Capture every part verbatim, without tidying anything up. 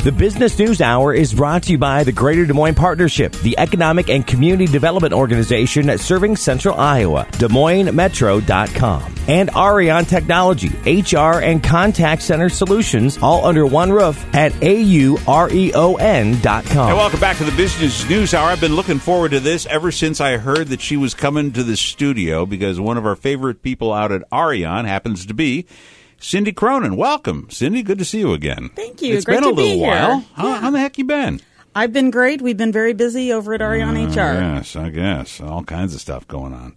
The Business News Hour is brought to you by the Greater Des Moines Partnership, the economic and community development organization serving Central Iowa, Des Moines Metro dot com, and Arion Technology, H R and contact center solutions, all under one roof at A U R E O N dot com. Hey, welcome back to the Business News Hour. I've been looking forward to this ever since I heard that she was coming to the studio, because one of our favorite people out at Arion happens to be Cindy Cronin. Welcome, Cindy. Good to see you again. Thank you. It's Great been a to little be here. while. How, Yeah. how the heck you been? I've been great. We've been very busy over at Arion Uh, H R. Yes, I guess. All kinds of stuff going on.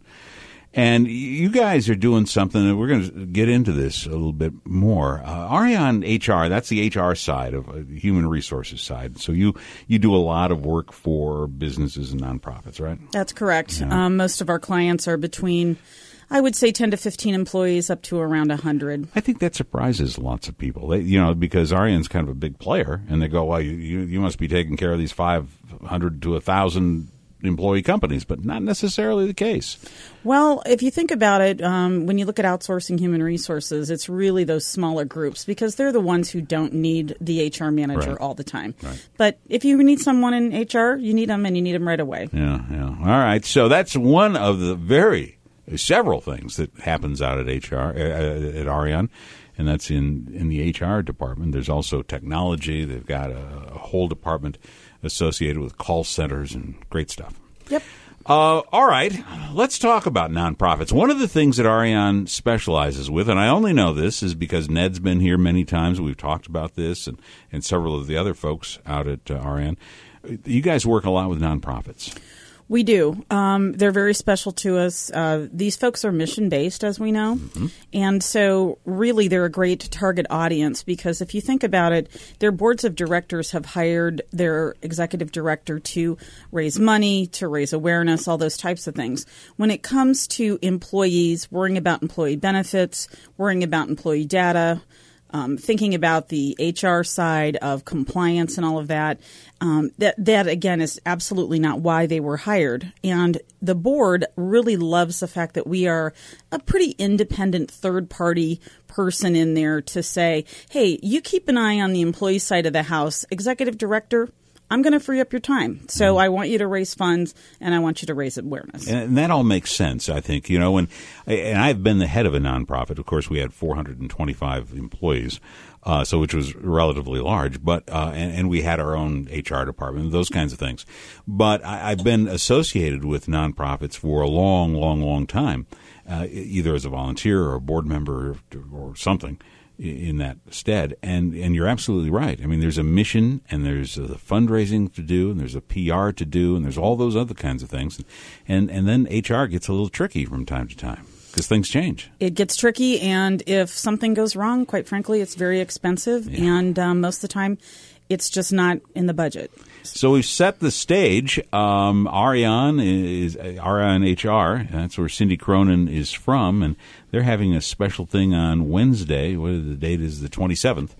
And you guys are doing something, and we're going to get into this a little bit more. Uh, Arion H R, that's the H R side of uh, the human resources side. So you, you do a lot of work for businesses and nonprofits, right? That's correct. Yeah. Um, most of our clients are between, I would say, ten to fifteen employees up to around one hundred. I think that surprises lots of people, they, you know, because Arion's kind of a big player, and they go, well, you, you, you must be taking care of these five hundred to one thousand employee companies, but not necessarily the case. Well, if you think about it, um, when you look at outsourcing human resources, it's really those smaller groups, because they're the ones who don't need the H R manager Right. all the time. Right. But if you need someone in H R, you need them, and you need them right away. Yeah, yeah. All right. So that's one of the very several things that happens out at H R uh, at Arion, and that's in, in the H R department. There's also technology. They've got a, a whole department associated with call centers and great stuff. Yep. Uh, all right, let's talk about nonprofits. One of the things that Arion specializes with, and I only know this is because Ned's been here many times. We've talked about this, and, and several of the other folks out at uh, Arion. You guys work a lot with nonprofits. We do. Um, they're very special to us. Uh, these folks are mission-based, as we know. Mm-hmm. And so really they're a great target audience, because if you think about it, their boards of directors have hired their executive director to raise money, to raise awareness, all those types of things. When it comes to employees, worrying about employee benefits, worrying about employee data, Um, thinking about the H R side of compliance and all of that, um, that, that, again, is absolutely not why they were hired. And the board really loves the fact that we are a pretty independent third-party person in there to say, hey, you keep an eye on the employee side of the house. Executive director, I'm going to free up your time. So mm. I want you to raise funds, and I want you to raise awareness. And that all makes sense, I think. You know, when, and I've been the head of a nonprofit. Of course, we had four hundred twenty-five employees, uh, so which was relatively large. But uh, and, and we had our own H R department, those kinds of things. But I, I've been associated with nonprofits for a long, long, long time, uh, either as a volunteer or a board member or, or something in that stead. And and you're absolutely right. I mean, there's a mission, and there's a fundraising to do, and there's a P R to do, and there's all those other kinds of things. And and then H R gets a little tricky from time to time, because things change. It gets tricky, and if something goes wrong, quite frankly, it's very expensive, yeah. and um, most of the time, it's just not in the budget. So we've set the stage. Um, Arion is Arion H R. That's where Cindy Cronin is from, and they're having a special thing on Wednesday. What is the date? Is the twenty-seventh,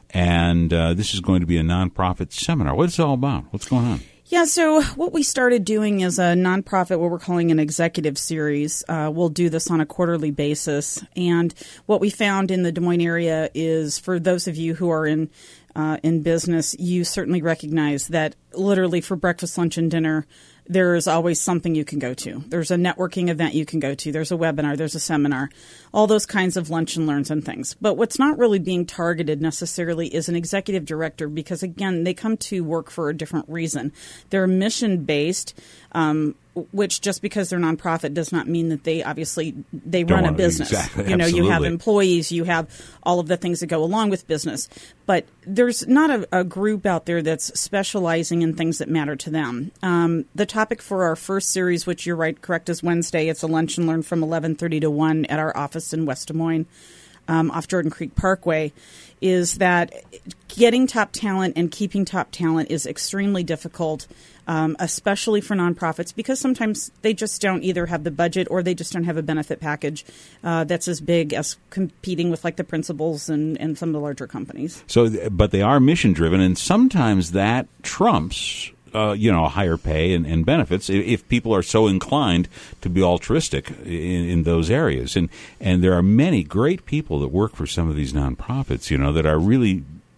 and uh, this is going to be a nonprofit seminar. What's it all about? What's going on? Yeah, so what we started doing is a nonprofit, what we're calling an executive series. Uh, we'll do this on a quarterly basis, and what we found in the Des Moines area is, for those of you who are in Uh, in business, you certainly recognize that literally for breakfast, lunch, and dinner, there is always something you can go to. There's a networking event you can go to. There's a webinar. There's a seminar. All those kinds of lunch and learns and things. But what's not really being targeted necessarily is an executive director, because, again, they come to work for a different reason. They're mission-based, um, which just because they're nonprofit does not mean that they obviously they Don't run a want to- business. exactly, you know, you have absolutely. employees, you have all of the things that go along with business. But there's not a, a group out there that's specializing in things that matter to them. Um, the topic for our first series, which you're right, correct, is Wednesday. It's a lunch and learn from eleven thirty to one at our office in West Des Moines, um, off Jordan Creek Parkway, is that getting top talent and keeping top talent is extremely difficult, um, especially for nonprofits, because sometimes they just don't either have the budget or they just don't have a benefit package uh, that's as big as competing with like the principals and, and some of the larger companies. So, but they are mission driven, and sometimes that trumps Uh, you know, higher pay and, and benefits if, if people are so inclined to be altruistic in, in those areas. And and there are many great people that work for some of these nonprofits, you know, that are really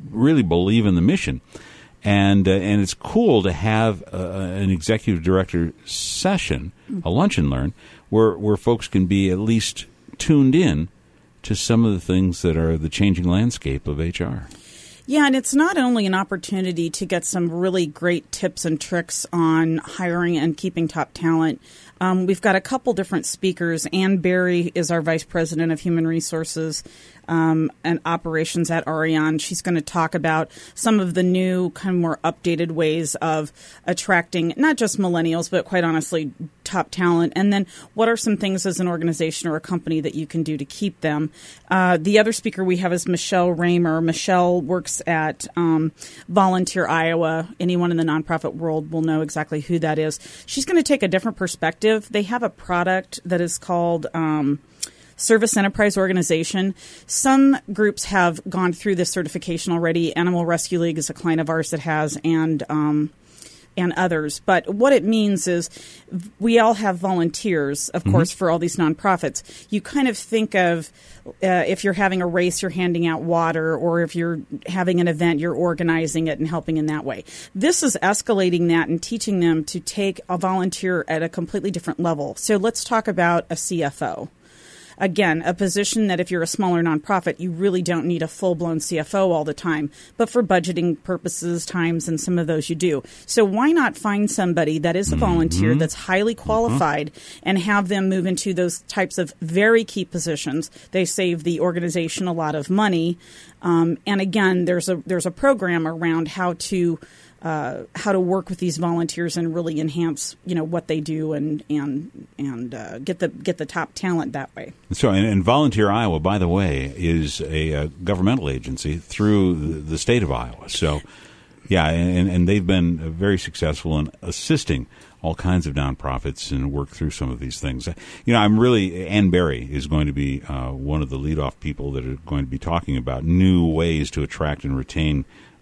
really believe in the mission. And uh, and it's cool to have uh, an executive director session, a lunch and learn, where where folks can be at least tuned in to some of the things that are the changing landscape of H R. Yeah, and it's not only an opportunity to get some really great tips and tricks on hiring and keeping top talent. Um, we've got a couple different speakers. Ann Berry is our Vice President of Human Resources um, and Operations at Ariane. She's going to talk about some of the new, kind of more updated ways of attracting not just millennials, but quite honestly, top talent. And then what are some things as an organization or a company that you can do to keep them? Uh, the other speaker we have is Michelle Raymer. Michelle works at um, Volunteer Iowa. Anyone in the nonprofit world will know exactly who that is. She's going to take a different perspective. They have a product that is called um, Service Enterprise Organization. Some groups have gone through this certification already. Animal Rescue League is a client of ours that has, and um, and others. But what it means is we all have volunteers, of mm-hmm. course, for all these nonprofits. You kind of think of uh, if you're having a race, you're handing out water, or if you're having an event, you're organizing it and helping in that way. This is escalating that and teaching them to take a volunteer at a completely different level. So let's talk about a C F O. Again, a position that if you're a smaller nonprofit, you really don't need a full-blown C F O all the time. But for budgeting purposes, times, and some of those you do. So why not find somebody that is a volunteer mm-hmm. that's highly qualified mm-hmm. and have them move into those types of very key positions? They save the organization a lot of money. Um, and again, there's a there's a program around how to Uh, how to work with these volunteers and really enhance, you know, what they do and and and uh, get the get the top talent that way. So, and, and Volunteer Iowa, by the way, is a, a governmental agency through the, the state of Iowa. So, yeah, and, and they've been very successful in assisting all kinds of nonprofits and work through some of these things. You know, I'm really Ann Berry is going to be uh, one of the leadoff people that are going to be talking about new ways to attract and retain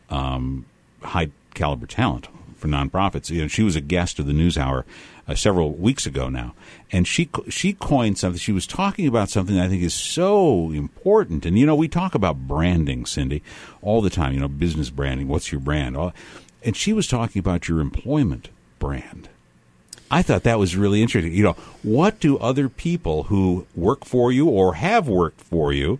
um, high caliber talent for nonprofits. You know, she was a guest of the NewsHour uh, several weeks ago now, and she she coined something. She was talking about something that I think is so important. And you know, we talk about branding, Cindy, all the time. You know, business branding. What's your brand? And she was talking about your employment brand. I thought that was really interesting. You know, what do other people who work for you or have worked for you,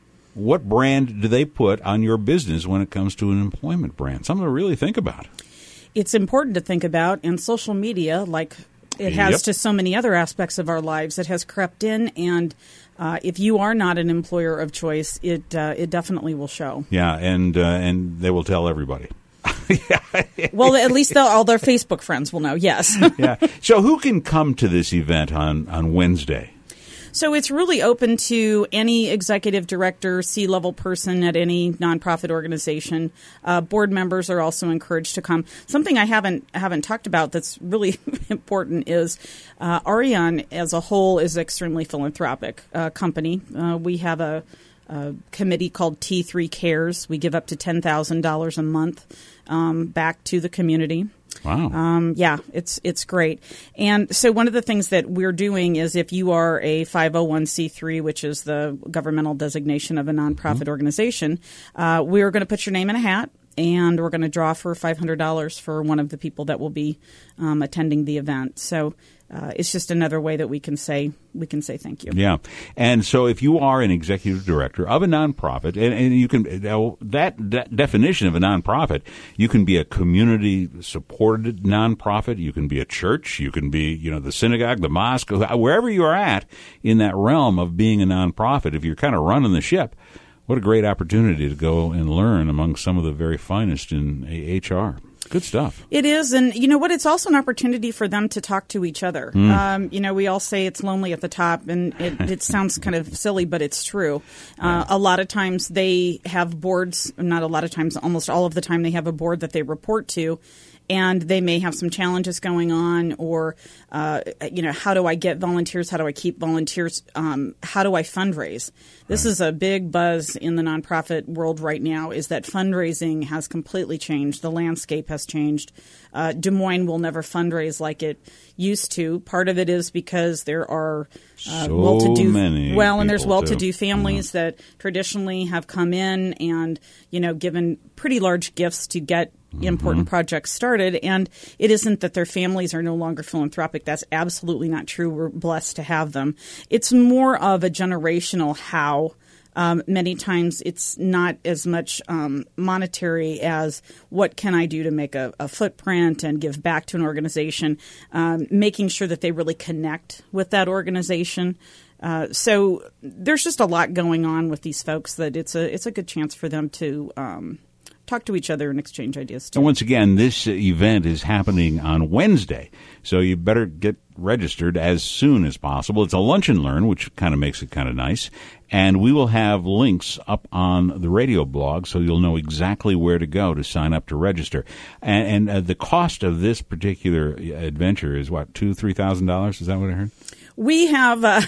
what brand do they put on your business when it comes to an employment brand? Something to really think about. It's important to think about, and social media, like it has yep. to so many other aspects of our lives, it has crept in, and uh, if you are not an employer of choice, it uh, it definitely will show. Yeah, and uh, and they will tell everybody. Well, at least all their Facebook friends will know, yes. Yeah. So who can come to this event on, on Wednesday? So it's really open to any executive director, C-level person at any nonprofit organization. Uh, board members are also encouraged to come. Something I haven't haven't talked about that's really important is uh, Ariane as a whole is an extremely philanthropic uh, company. Uh, we have a, a committee called T three Cares. We give up to ten thousand dollars a month um, back to the community. Wow. Um, yeah, it's it's great. And so one of the things that we're doing is if you are a five oh one c three, which is the governmental designation of a nonprofit mm-hmm. organization, uh, we're going to put your name in a hat, and we're going to draw for five hundred dollars for one of the people that will be um, attending the event. So uh, it's just another way that we can say we can say thank you. Yeah. And so if you are an executive director of a nonprofit, and, and you can uh, that, that definition of a nonprofit, you can be a community supported nonprofit, you can be a church, you can be, you know, the synagogue, the mosque, wherever you are at in that realm of being a nonprofit. If you're kind of running the ship, what a great opportunity to go and learn among some of the very finest in H R. Good stuff. It is. And you know what? It's also an opportunity for them to talk to each other. Mm. Um, you know, we all say it's lonely at the top, and it, it sounds kind of silly, but it's true. Uh, a lot of times they have boards, not a lot of times, almost all of the time they have a board that they report to. and they may have some challenges going on, or uh, you know, how do I get volunteers? How do I keep volunteers? Um, how do I fundraise? This right. is a big buzz in the nonprofit world right now, is that fundraising has completely changed. The landscape has changed. Uh, Des Moines will never fundraise like it used to. Part of it is because there are uh, so well-to-do, many well, and there's well-to-do too. families yeah. that traditionally have come in and, you know, given pretty large gifts to get mm-hmm. important projects started. And it isn't that their families are no longer philanthropic. That's absolutely not true. We're blessed to have them. It's more of a generational how. Um, many times it's not as much um, monetary as what can I do to make a, a footprint and give back to an organization, um, making sure that they really connect with that organization. Uh, so there's just a lot going on with these folks that it's a it's a good chance for them to um, talk to each other and exchange ideas too. And once again, this event is happening on Wednesday, so you better get registered as soon as possible. It's a lunch and learn, which kind of makes it kind of nice. And we will have links up on the radio blog, so you'll know exactly where to go to sign up to register. And, and uh, the cost of this particular adventure is what, two, three thousand dollars? Is that what I heard? We have, uh,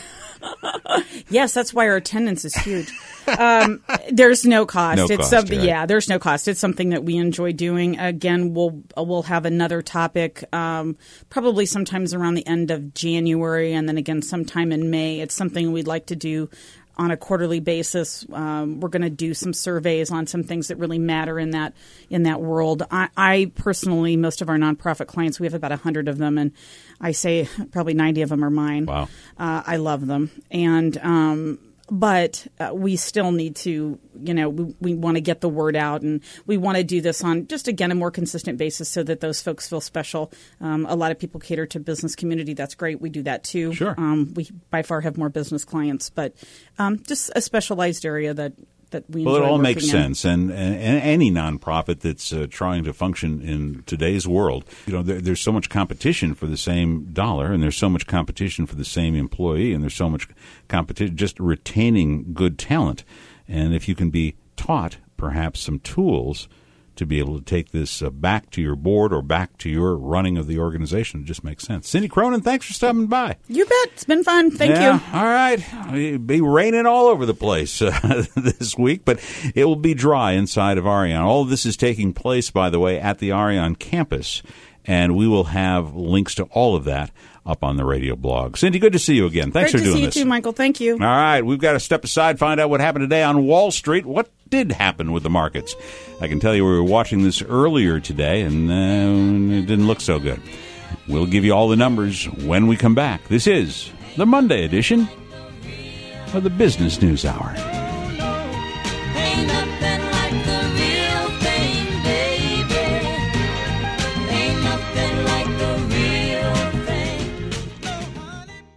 yes, that's why our attendance is huge. Um, there's no cost. No it's cost, something, right. yeah, there's no cost. It's something that we enjoy doing. Again, we'll we'll have another topic, um, probably sometimes around the end of January, and then again sometime in May. It's something we'd like to do on a quarterly basis. Um, we're going to do some surveys on some things that really matter in that in that world. I, I personally, most of our nonprofit clients, we have about one hundred of them, and I say probably ninety of them are mine. Wow. Uh, I love them. And um, but uh, we still need to, you know, we, we want to get the word out, and we want to do this on just, again, a more consistent basis so that those folks feel special. Um, a lot of people cater to business community. That's great. We do that too. Sure. Um, we by far have more business clients, but um, just a specialized area that that we enjoy Well, it all working makes in. sense, and, and, and any nonprofit that's uh, trying to function in today's world, you know, there, there's so much competition for the same dollar, and there's so much competition for the same employee, and there's so much competition just retaining good talent. And if you can be taught perhaps some tools to be able to take this uh, back to your board or back to your running of the organization, it just makes sense. Cindy Cronin, thanks for stopping by. You bet. It's been fun. Thank yeah, you. All right. It'll be raining all over the place uh, this week, but it will be dry inside of Arion. All of this is taking place, by the way, at the Arion campus, and we will have links to all of that up on the radio blog. Cindy, good to see you again. Thanks Great for doing to this. see you too, Michael. Thank you. All right. We've got to step aside, find out what happened today on Wall Street. What did happen with the markets? I can tell you we were watching this earlier today, and uh, it didn't look so good. We'll give you all the numbers when we come back. This is the Monday edition of the Business News Hour.